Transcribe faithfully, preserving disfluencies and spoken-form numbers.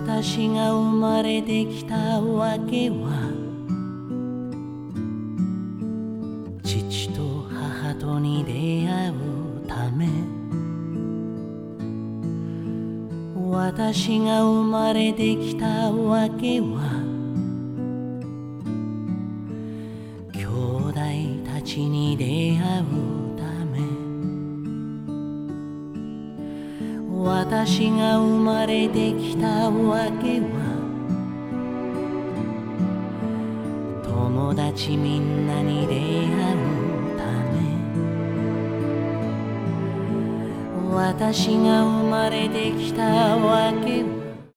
私が生まれてきたわけは父と母とに出会うため。私が生まれてきたわけは兄弟たちに出会うため。私が生まれてきたわけは友達みんなに出会うため。私が生まれてきたわけは